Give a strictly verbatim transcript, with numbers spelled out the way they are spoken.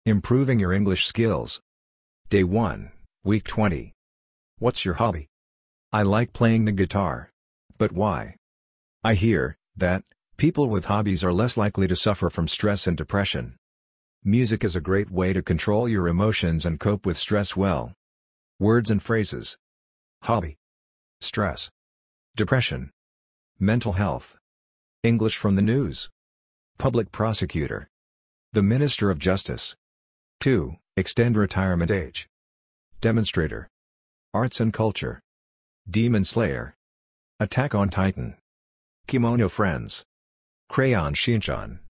Improving your English skills. Day one, Week twenty. What's your hobby? I like playing the guitar. But why? I hear that people with hobbies are less likely to suffer from stress and depression. Music is a great way to control your emotions and cope with stress well. Words and phrases. Hobby. Stress. Depression. Mental health. English from the news. Public prosecutor. The Minister of Justice. two. Extend retirement age. Demonstrator. Arts and culture. Demon Slayer. Attack on Titan. Kimono Friends. Crayon Shinchan.